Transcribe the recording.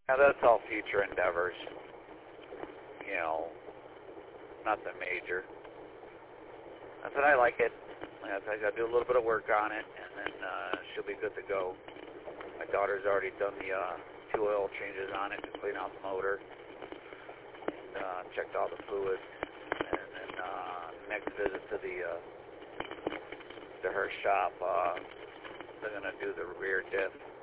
Now that's all future endeavors. You know, nothing major. I said I like it. I got to do a little bit of work on it, and then she'll be good to go. My daughter's already done the 2 oil changes on it to clean out the motor. Checked all the fluids, and then next visit to her shop, they're gonna do the rear diff